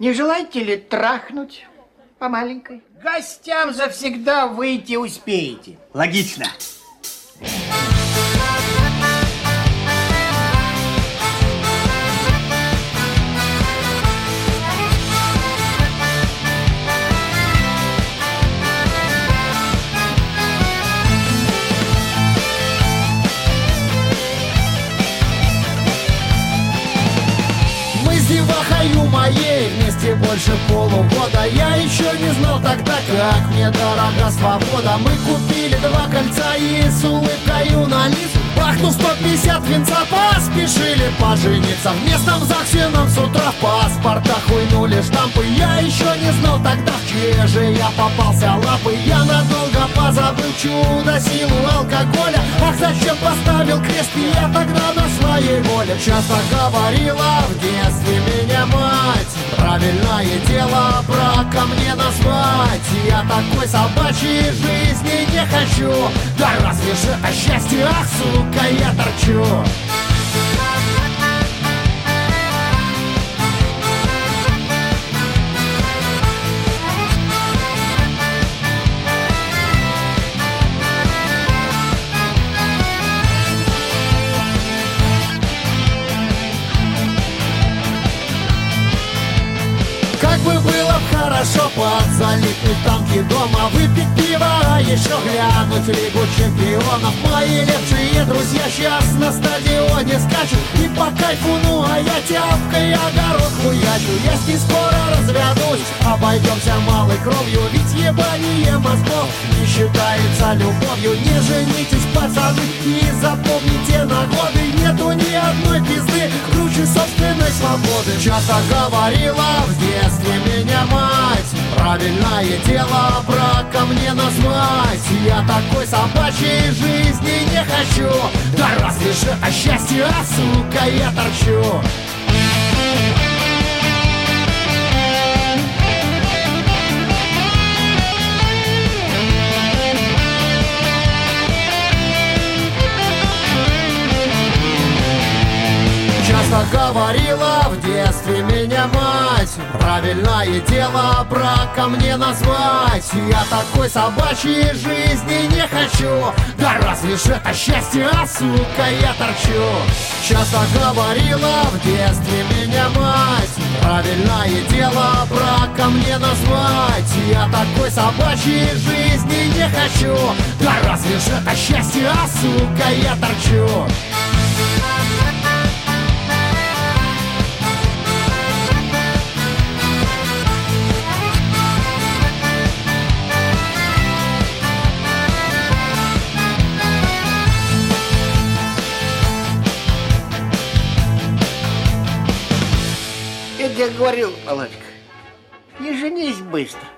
Не желаете ли трахнуть по маленькой? Гостям завсегда выйти успеете. Логично. Девахою моей вместе больше полугода. Я еще не знал тогда, как мне дорога свобода. Мы купили 2 кольца и с улыбкою на лице, бахнув 150 венца, поспешили пожениться. В местном ЗАГСе нам с утра в паспортах хуйнули штампы. Я еще не знал тогда, в чьи же я попался лапы. Я надолго позабыл чудо, силу алкоголя. Ах, зачем поставил крест я тогда на своей воле? Часто говорила в детстве меня мать, правильное дело браком не назвать. Я такой собачьей жизни не хочу, да разве же это счастье, ах, сука, я торчу. Как бы было б хорошо подзалипнуть танки дома, выпить пиво, а еще глянуть Лигу чемпионов. Мои лепшие друзья сейчас на стадионе скачут, и по кайфу, ну а я тяпкой огород хуячу. Если скоро разведусь, обойдемся малой кровью, ведь ебание мозгов не считается любовью. Не женитесь, пацаны, и запомните на годы, нету ни одной пизды круче собственной свободы. Часто говорила в детстве меня мать, правильное дело браком не назвать. Я такой собачьей жизни не хочу, да разве же это счастье, а сука, я торчу. Часто говорила в детстве меня мать, правильное дело браком не назвать. Я такой собачьей жизни не хочу, да разве же это счастье, а сука, я торчу. Часто говорила в детстве меня мать, правильное дело браком не назвать. Я такой собачьей жизни не хочу, да разве же это счастье, а сука, я торчу. Я тебе говорил, Володька, не женись быстро.